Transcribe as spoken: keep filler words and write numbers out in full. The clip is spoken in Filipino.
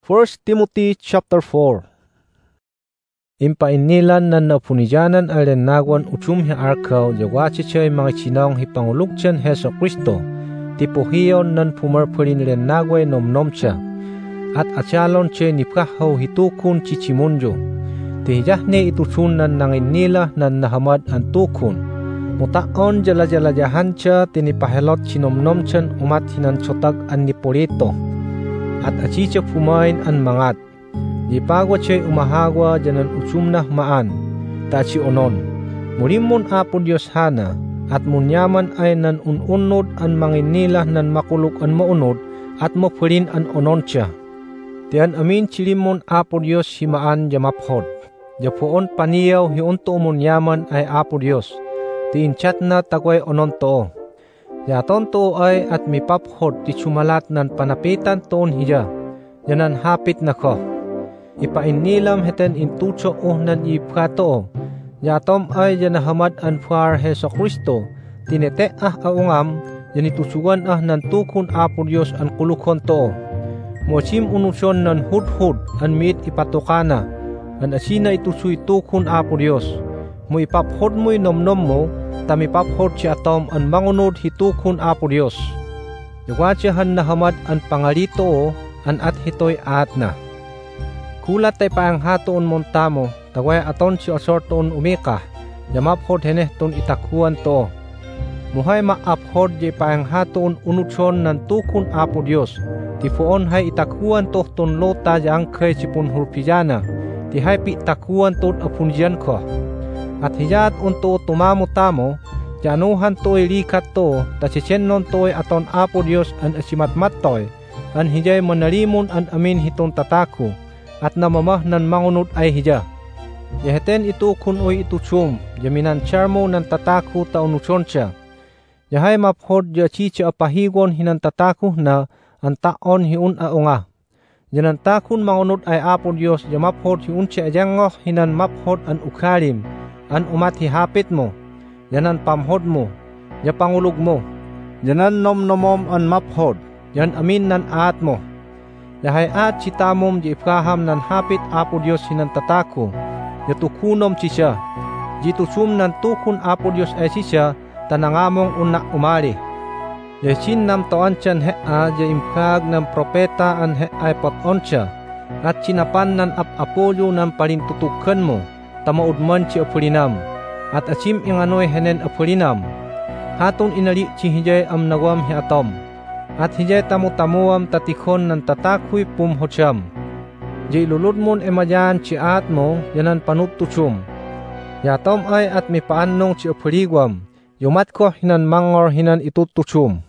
First Timothy chapter four. Impainilan nan napunijanan alen nagwan uchum hi arkaw yawachi chay mga chinong hipangulukchan Heso Kristo tipohiyon nan pumarpurin len nagway nomnom cha at achalon chay nipkahaw hitukun chichimunjo tihiyahne ituchun nan nanginila nan nahamad ang tukun mutaon jala-jalajahan cha tinipahelot chinomnom chan umat hinan chotag an nipolito at achicha pumain an mangat di pagwa chay umahagwa janan uchumnah maan tachi onon murimon apo Dios hana at munyaman ay nan ununod an manginila nan makuluk an maunod at mapurin an ononcha tiyan amin chilimon apo Dios himaan jamaphod japoon paniyaw hiunto munyaman ay apo Dios tiinchat na tagway onon to yaton to ay at mipaphod ti chumalat nan panapitan toon hiya janan hapit na ko ipainilam heten intucho oh nan ipkato yatom ay janahamad an puar Heso Kristo tinete ah aungam janitusugan ah nan tukun apo Dios an kulukon to mochim unuson nan hudhud an mit ipatukana an asina itusuy tukun apo Dios mo ipaphod mo'y nomnom mo tamipaphod si atom an mangunod hitukun apo Dios yawatyahan nahamad an pangalito an at hitoy at na kulat tay paang hatoon montamo tagway aton si osortoon umika yamaphod heneh ton itakuan to muhay maaphod jay paang hatoon unutson nan tukun apo Dios tifoon hay itakuan to ton lota jang kay sipun hurpijana ti hay pi takuan tot apunjan ko at hiyat unto tumamo tamo januhan to'y likat to tachichenon to'y aton apo Dios an asimatmatoy an hijay manalimon an amin hiton tataku at namamah nan mangunod ay hiya. Yaheten ito kun oy ituchum, jaminan charmo nan tataku ta unuchon siya. Yahay maphod ya chicha apahigon hinan tataku na ang taon hiun aunga. Yanan takun mangunod ay apo Dios ya maphod hiun siya ajangoh hinan maphod an ukalim, an umat hihapit mo, yanan pamhod mo, ya pangulog mo, yanan nomnomom an maphod, yan amin nan aat mo. Yahay at citamom di ipkaham nan hapit apo Dios hinan tataku yatukunom ci siya jitusum nan tukun apo Dios ay si siya tanangamong unak umali yasin nam toan chan he a ja imkag ng propeta an he ay poton siya at sinapan nan ap-apolyo nan palintutukan mo tamaudman ci apulinam at asim inganoy henen apulinam hatun inali ci hijay am nagwam hi atom at hijay tamu-tamuam tatikon ng tatakuy pumhosyam. Jay lulod mon emayan ci at mo yanan panutuchum. Yatom ay at mi paanong ci apuligwam. Yumat ko hinan mangor hinan itutuchum.